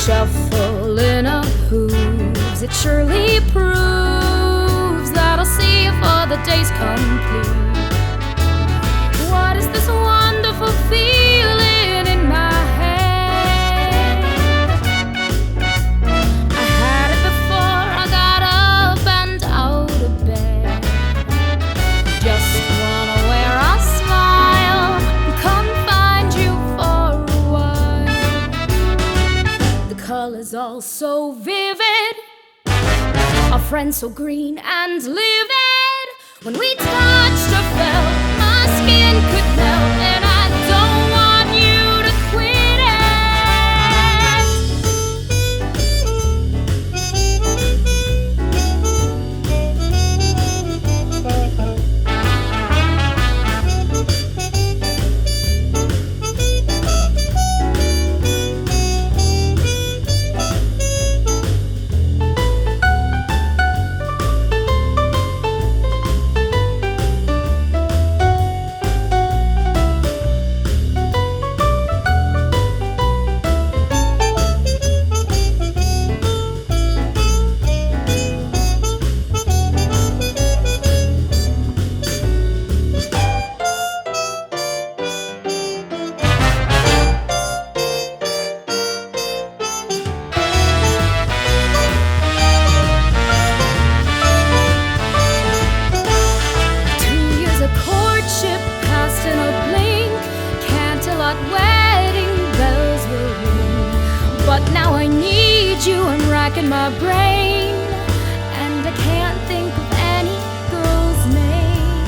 shuffling of hooves, it surely proves that I'll see you for the day's complete. What is this wonderful feeling in my head? I had it before I got up and out of bed. Just wanna wear a smile and come find you for a while. The colors all so vivid, our friends so green and livid. When we touched or felt, my skin could melt, and I don't want you to quit wedding bells will ring. But now I need you, I'm racking my brain, and I can't think of any girl's name.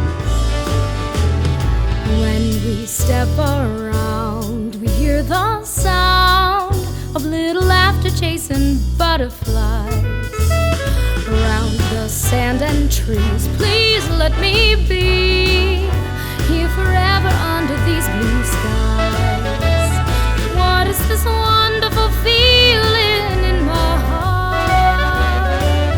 When we step around, we hear the sound of little laughter chasing butterflies around the sand and trees. Please let me be here forever under these blue skies. What is this wonderful feeling in my heart?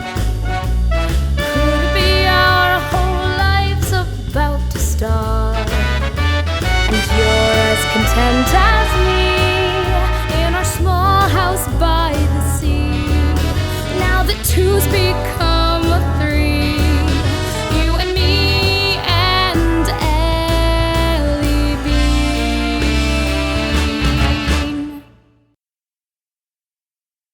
Could it be our whole lives about to start? And you're as content as me in our small house by the sea. Now that two's become